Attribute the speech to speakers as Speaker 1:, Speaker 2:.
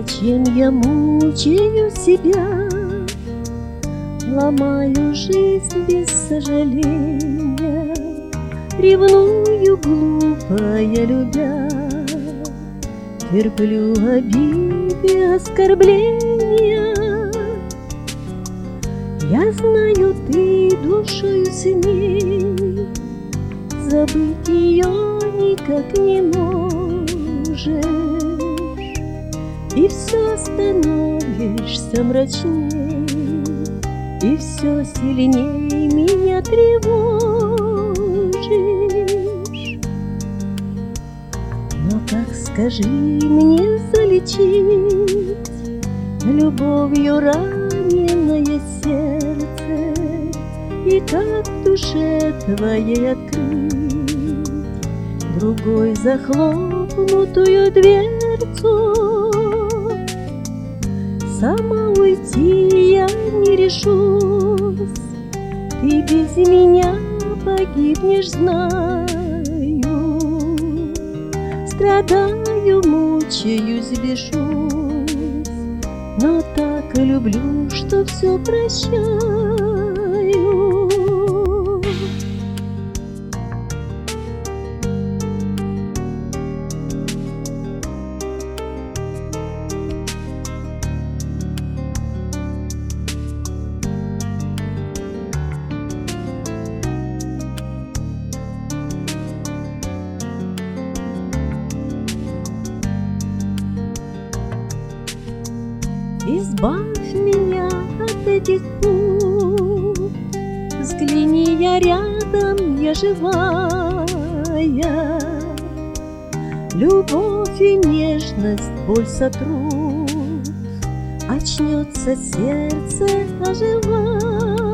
Speaker 1: Зачем я мучаю себя, ломаю жизнь без сожаления, ревную глупая любя, терплю обиды, оскорбления. Я знаю, ты душою с ней, забыть ее никак не можешь, и все становишься мрачней, и все сильней меня тревожишь. Но как, скажи мне, залечить любовью раненое сердце, и как в душе твоей открыть другой захлопнутую дверцу? Сама уйти я не решусь, ты без меня погибнешь, знаю. Страдаю, мучаюсь, бешусь, но так люблю, что все прощаю. Избавь меня от этих пут, взгляни, я рядом, я живая. Любовь и нежность боль сотрут, очнется сердце, оживая.